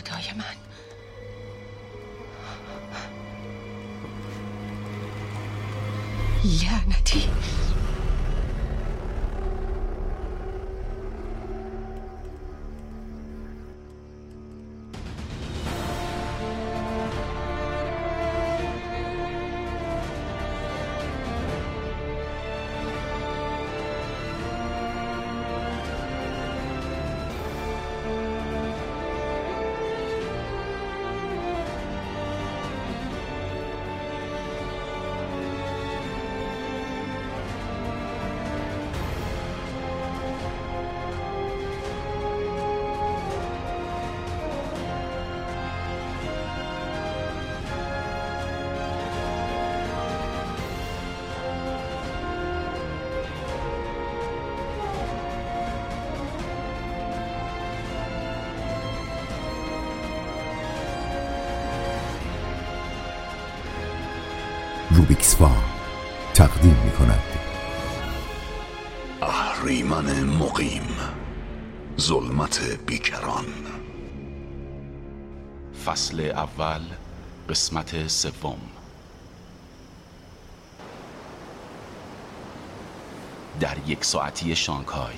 خدای من. لعنتی. روبیکس فا تقدیم می‌کند اهریمن مقیم، ظلمت بیکران. فصل اول، قسمت سوم. در 1 ساعتی شانگهای.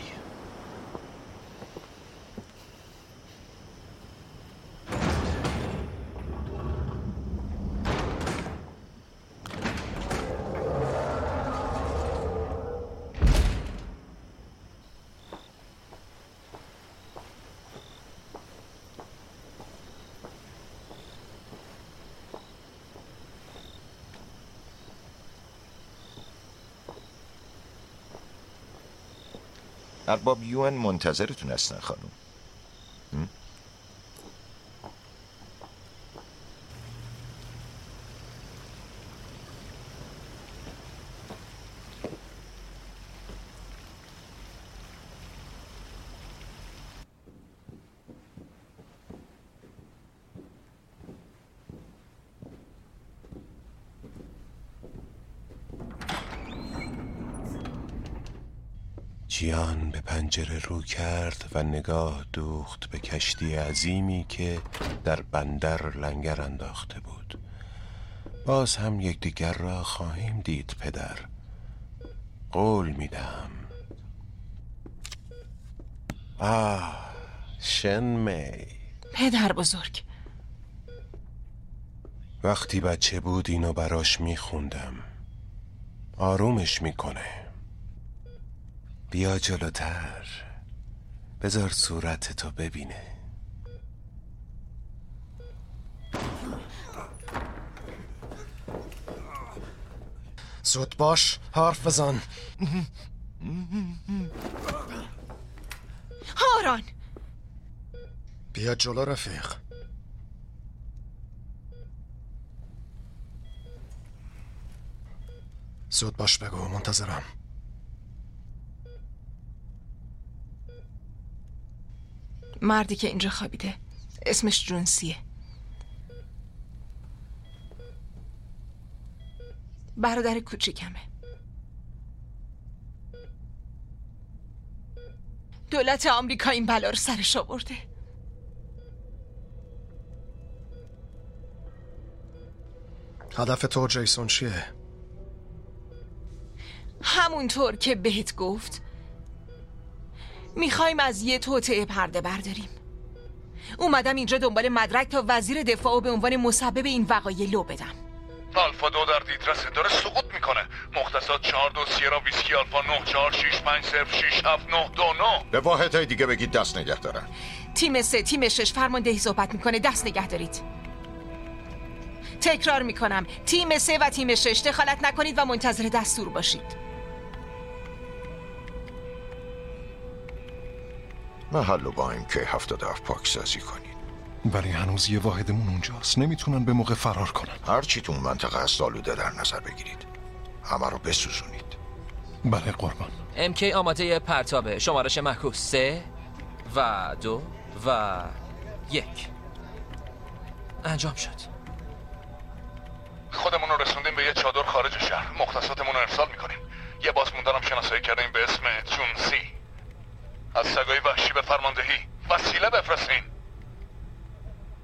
ارباب یوان منتظرتون هستن خانم. جیان به پنجره رو کرد و نگاه دوخت به کشتی عظیمی که در بندر لنگر انداخته بود. باز هم یکدیگر را خواهیم دید پدر، قول میدم. شنمی پدر بزرگ، وقتی بچه بود اینو براش میخوندم، آرومش میکنه. بیا جلوتر، بذار صورتتو ببینه. زود باش، حرف بزن. هاران، بیا جلو رفیق. زود باش بگو، منتظرم. مردی که اینجا خوابیده اسمش جونسیه. برادر کوچیکمه. دولت آمریکا این بلا رو سرش آورده. هدف تو جیسون چیه؟ همونطور که بهت گفت میخوایم از یه توطئه پرده برداریم. اومدم اینجا دنبال مدرک تا وزیر دفاع به عنوان مسبب این وقایع لو بدم. آلفا 2 در دیدرسه، داره سقوط میکنه. مختصات 42 سیرا ویسکی آلفا 946506792. به واحدهای دیگه بگید دست نگه دارن. تیم 3 تیم 6 فرماندهی صحبت میکنه، دست نگه دارید. تکرار میکنم، تیم 3 و تیم 6 دخالت نکنید و منتظر دستور باشید. محلو با این که 77 پاکسازی کنید. ولی هنوز یه واحدمون اونجاست، نمیتونن به موقع فرار کنن. هر چی تو اون منطقه هست آلوده در نظر بگیرید، همه رو بسوزونید. بله قربان. MK آماده پرتابه. شمارش معکوس 3 و 2 و 1. انجام شد. خودمون رو رسوندیم به یه چادر خارج شهر. مختصاتمون رو ارسال میکنیم. یه باز موندنم شناسایی کردیم به اسم جونسی. از سگای وحشی به فرماندهی وسیله بفرستین.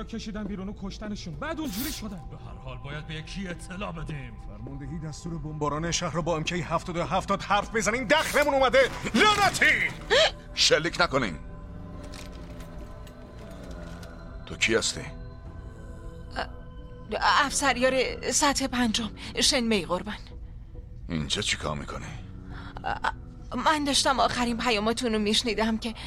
کشیدن بیرون و کشتنشون، بعد اونجوری شدن. به هر حال باید به یکی اطلاع بدیم. فرماندهی دستور بمباران شهر را با MK 77 حرف بزنین. دخلمون اومده. لعنتی! شلیک نکنین. تو کی هستی؟ افسریار سطح 5 شنمی قربان. اینجا چی کار میکنی؟ من داشتم آخرین پیاماتون رو میشنیدم که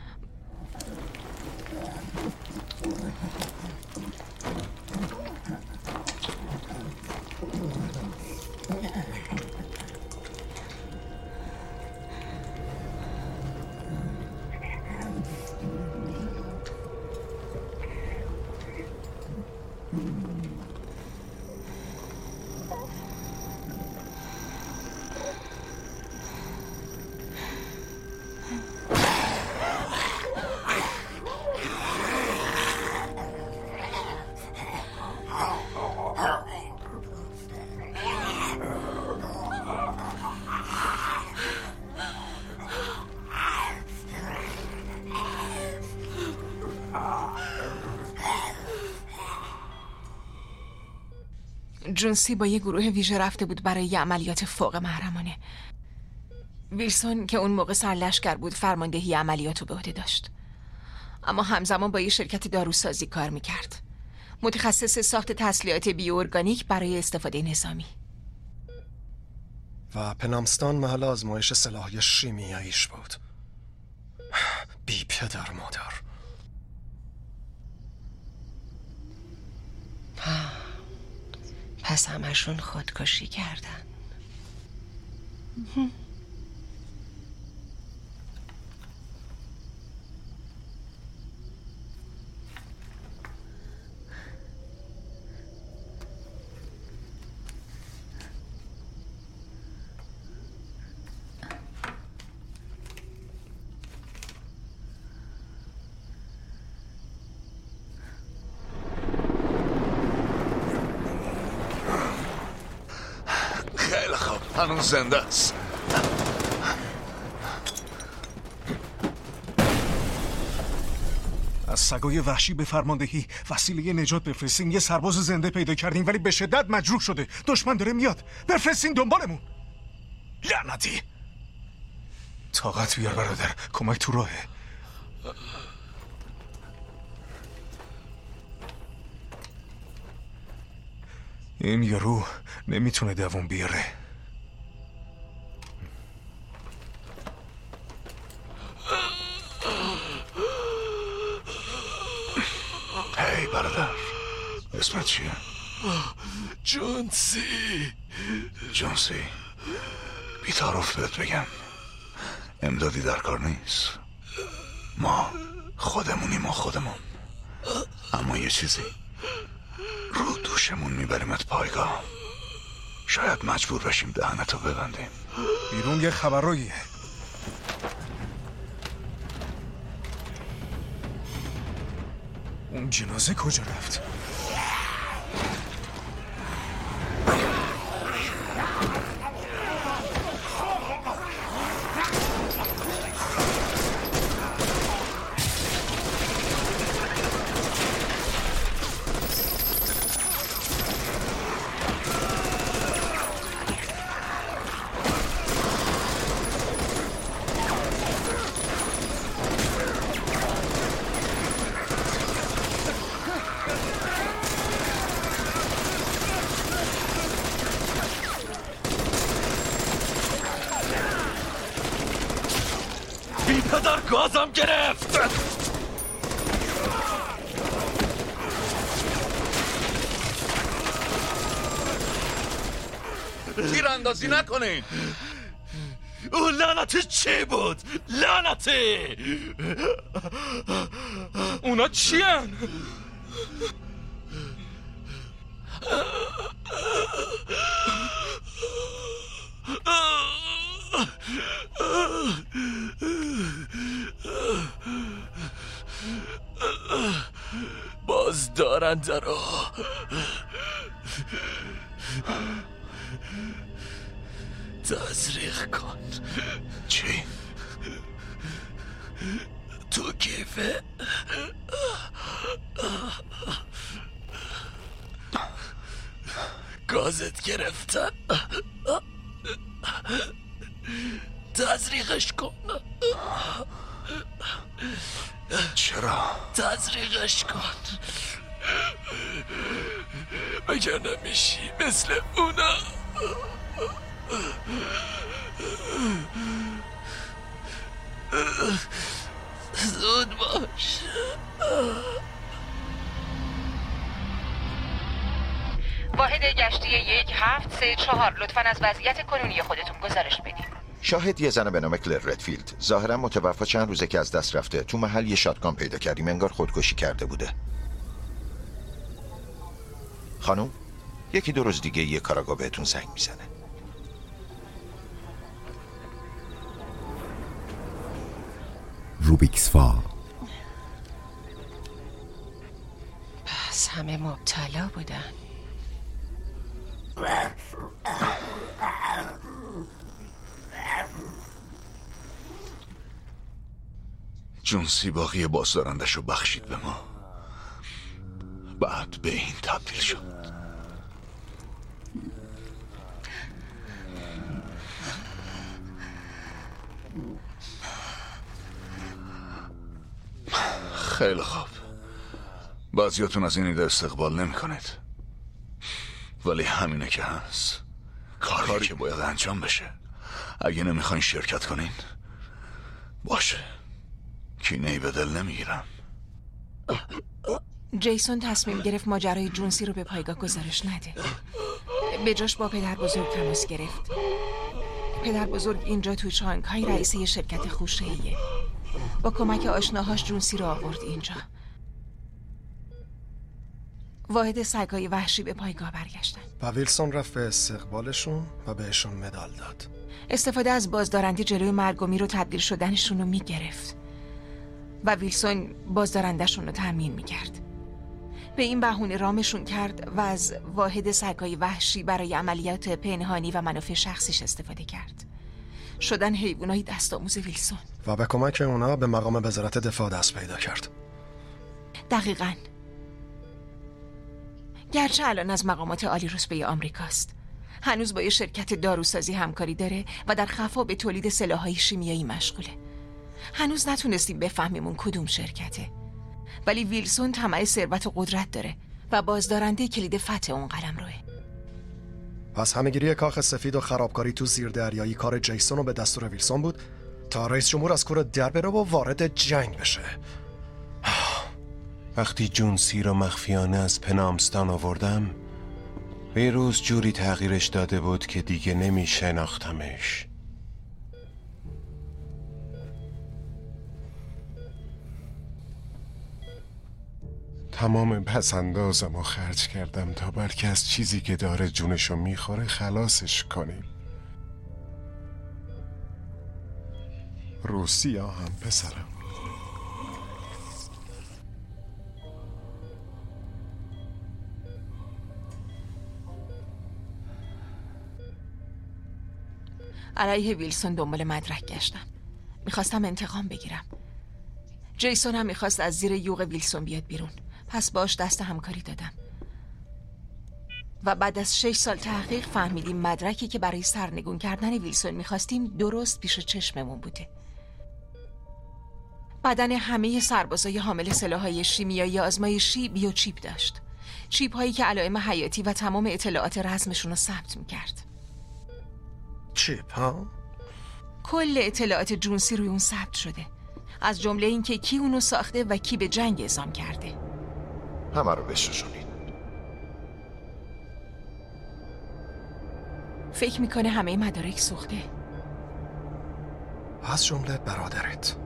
جونسی با یه گروه ویژه رفته بود برای یه عملیات فوق محرمانه. ویلسون که اون موقع سرلشکر بود فرماندهی عملیاتو به عهده داشت، اما همزمان با یه شرکت داروسازی کار میکرد، متخصص ساخت تسلیحات بیوارگانیک برای استفاده نظامی. و پنامستان محل آزمایش سلاح شیمیاییش بود. بی پدر مادر. پس همشون خودکشی کردن. هنوز زنده است. از سگای وحشی به فرماندهی وسیله نجات بفرستین. یه سرباز زنده پیدا کردیم ولی به شدت مجروح شده. دشمن داره میاد. بفرستین دنبالمون. لعنتی. طاقت بیار برادر. کمک تو راهه. این یارو نمیتونه دوام بیاره. هی برادر، اسمت چیه؟ جونسی. بی‌تعارف بهت بگم امدادی در کار نیست. ما خودمونیم و خودمون. اما یه چیزی رو دوشمون میبریمت پایگاه. شاید مجبور بشیم دهنتو ببندیم. بیرون یه خبراییه. اون جنازه کجا رفت؟ پدر گازم گرفت. تیراندازی نکنین. او لعنتی چی بود؟ لعنتی. اونا چیان؟ باز دارنده رو تزریق کن. چی؟ تو کیفه نازت گرفتن. تزریقش کن. چرا؟ تزریقش کن. مگر نمیشی مثل اونا. زود باش. واحد گشتی 1734 لطفاً از وضعیت کنونی خودتون گزارش بدین. شاهد یه زنه به نام کلر ردفیلد، ظاهرا متوفا، چند روزه که از دست رفته. تو محل یه شاتگان پیدا کردیم، انگار خودکشی کرده بوده. خانم، یکی دو روز دیگه یه کاراگاه بهتون زنگ میزنه. روبیکس فا. پس همه مبتلا بودن. جونسی باقی بازدارندشو بخشید به ما، بعد به این تبدیل شد. خیلی خوب، بعضیاتون از این ایده استقبال نمی کنید، ولی همینه که هست. کاری که باید انجام بشه. اگه نمیخواین شرکت کنین باشه، کینه‌ای به دل نمیگیرم. جیسون تصمیم گرفت ماجرای جونسی رو به پایگاه گزارش نده. به جاش با پدر بزرگ تماس گرفت. پدر بزرگ اینجا تو شانگهای رئیس یه شرکت خوشه‌ایه. با کمک آشناهاش جونسی رو آورد اینجا. واحد سگای وحشی به پایگاه برگشتن و ویلسون رفت به استقبالشون و بهشون مدال داد. استفاده از بازدارنده جلوی مرگ و میر و تبدیل شدنشون رو میگرفت و ویلسون بازدارندشون رو تامین میکرد. به این بهونه رامشون کرد و از واحد سگای وحشی برای عملیات پنهانی و منافع شخصیش استفاده کرد. شدن حیوانای دست آموز ویلسون و به کمک اونا به مقام وزارت دفاع دست پیدا کرد. دقیقاً. گرچه الان از مقامات عالی رتبه آمریکاست، هنوز با یه شرکت داروسازی همکاری داره و در خفا به تولید سلاح‌های شیمیایی مشغوله. هنوز نتونستیم بفهمیمون کدوم شرکته، ولی ویلسون طمع ثروت و قدرت داره و بازدارنده کلید فتح اون قلمروه. پس همه‌گیری کاخ سفید و خرابکاری تو زیردریایی کار جیسون و به دستور ویلسون بود تا رئیس جمهور از کور در بره و وارد جنگ بشه. وقتی جونسی رو مخفیانه از پنامستان آوردم، ویروس جوری تغییرش داده بود که دیگه نمیشناختمش. تمام پسندازم رو خرج کردم تا بلکه از چیزی که داره جونشو میخوره خلاصش کنیم. روسیا هم پسرم. علیه ویلسون دنبال مدرک گشتم. میخواستم انتقام بگیرم. جیسون هم میخواست از زیر یوغ ویلسون بیاد بیرون، پس باش دست همکاری دادم و بعد از 6 سال تحقیق فهمیدیم مدرکی که برای سرنگون کردن ویلسون میخواستیم درست پیش چشممون بوده. بدن همه سربازای حامل سلاح‌های شیمیایی آزمایشی بیوچیپ داشت. چیپ هایی که علائم حیاتی و تمام اطلاعات رزمشون رو ثبت میکرد. چیپ ها؟ کل اطلاعات جونسی روی اون ثبت شده، از جمله این که کی اونو ساخته و کی به جنگ اعزام کرده. همه رو بسوزونید. فکر میکنه همه مدارک سوخته، از جمله برادرت.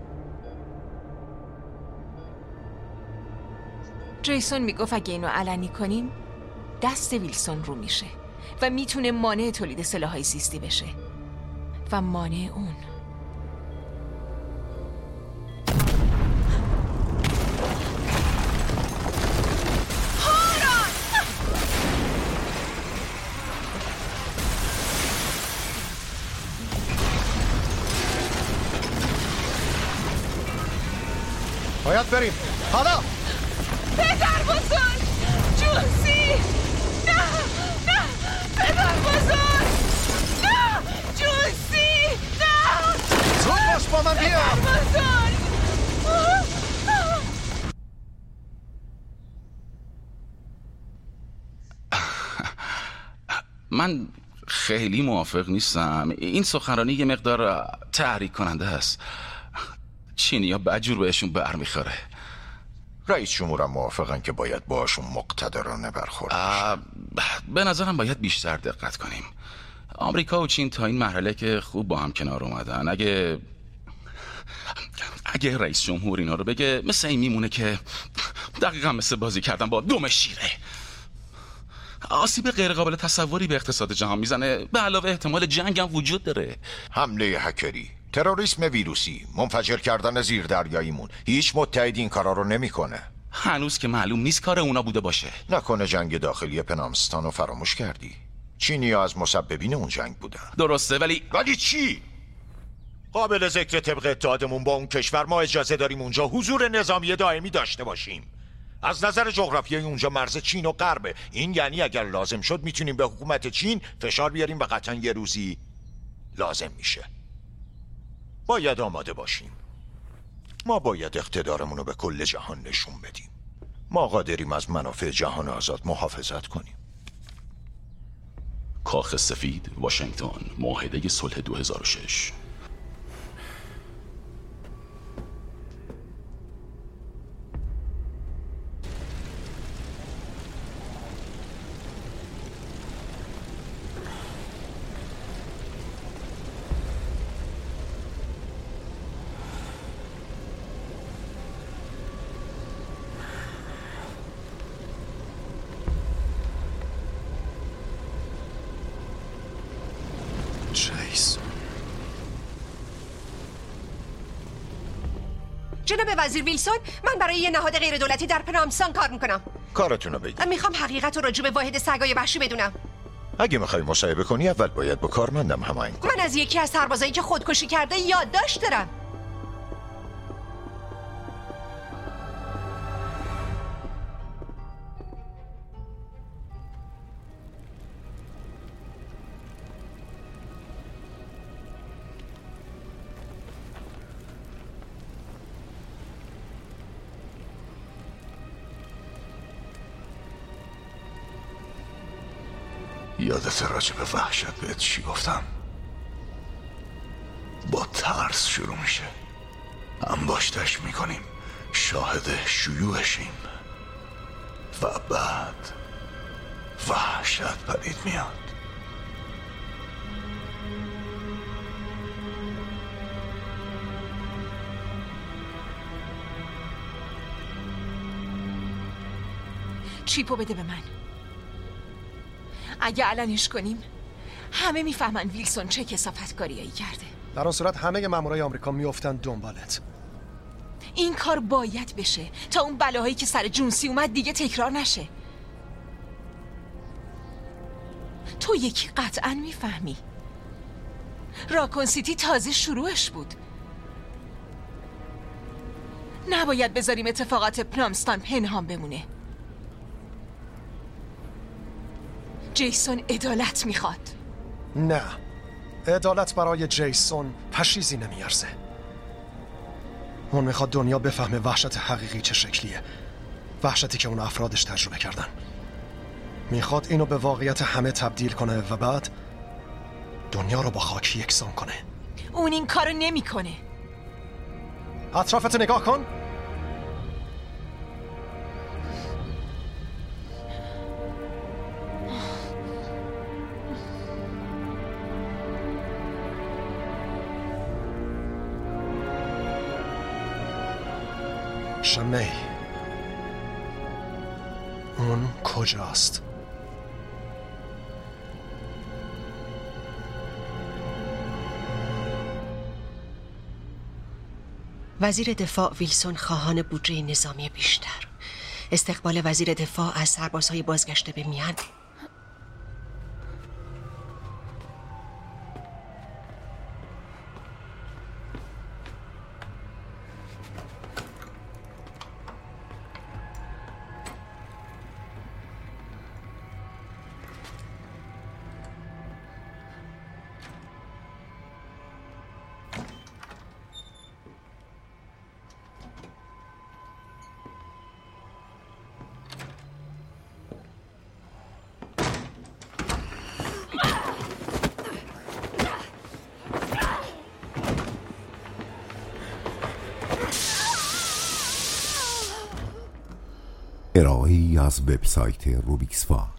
جیسون میگفت اگه اینو علنی کنیم دست ویلسون رو میشه و میتونه مانع تولید سلاح‌های زیستی بشه و مانع اون. باید بریم حالا. پدر بزرگ، جونسی، نه نه با من بیا. من خیلی موافق نیستم. این سخنرانی یه مقدار تحریک کننده است. چینی‌ها بدجور بهشون برمیخوره. رئیس جمهورم موافقن که باید باشون مقتدرانه برخورد. به نظرم باید بیشتر دقت کنیم. آمریکا و چین تا این مرحله که خوب با هم کنار اومدن. اگه رئیس جمهور اینا رو بگه، مثل این میمونه که دقیقا مثل بازی کردن با دم شیره. آسیب غیرقابل تصوری به اقتصاد جهان میزنه، به علاوه احتمال جنگ هم وجود داره. حمله هکری، تروریسم ویروسی، منفجر کردن زیردریاییمون، هیچ متحدی این کارا رو نمیکنه. هنوز که معلوم نیست کار اونا بوده باشه. نکنه جنگ داخلی پنامستان رو فراموش کردی؟ چینی‌ها از مسببین اون جنگ بودن. درسته، ولی چی؟ قابل ذکر طبق اتحادمون با اون کشور ما اجازه داریم اونجا حضور نظامی دائمی داشته باشیم. از نظر جغرافیایی اونجا مرز چین و غربه. این یعنی اگر لازم شد میتونیم به حکومت چین فشار بیاریم و قطعا یه روزی لازم میشه. باید آماده باشیم. ما باید اقتدارمون رو به کل جهان نشون بدیم. ما قادریم از منافع جهان آزاد محافظت کنیم. کاخ سفید، واشنگتن، معاهده صلح 2006. جناب وزیر ویلسون، من برای یه نهاد غیر دولتی در پنامستان کار میکنم. کارتونو بگید. میخوام حقیقت رو راجع به واحد سگای وحشی بدونم. اگه میخوای مصاحبه کنی اول باید با کارمندم هماهنگ کنی. من از یکی از سربازایی که خودکشی کرده یادداشت دارم. یادت راجع به وحشت بهت چی گفتم؟ با ترس شروع میشه، انباشتش میکنیم، شاهد شیوعشیم و بعد وحشت پدید میاد. چیپو بده به من. اگه علنش کنیم همه میفهمن ویلسون چه کثافتکاریایی کرده. در اون صورت همه مامورای آمریکا میافتن دنبالت. این کار باید بشه تا اون بلاهایی که سر جونسی اومد دیگه تکرار نشه. تو یکی قطعا میفهمی. راکون سیتی تازه شروعش بود. نباید بذاریم اتفاقات پنامستان پنهان بمونه. جیسون عدالت میخواد. نه، عدالت برای جیسون پشیزی نمیارزه. اون میخواد دنیا بفهمه وحشت حقیقی چه شکلیه، وحشتی که اون افرادش تجربه کردن. میخواد اینو به واقعیت همه تبدیل کنه و بعد دنیا رو با خاک یکسان کنه. اون این کارو نمیکنه. اطرافت نگاه کن. شمی، اون کجاست؟ وزیر دفاع ویلسون خواهان بودجه نظامی بیشتر، استقبال وزیر دفاع از سربازهای بازگشته به میان. ارائه‌ای از وبسایت روبیکسفا.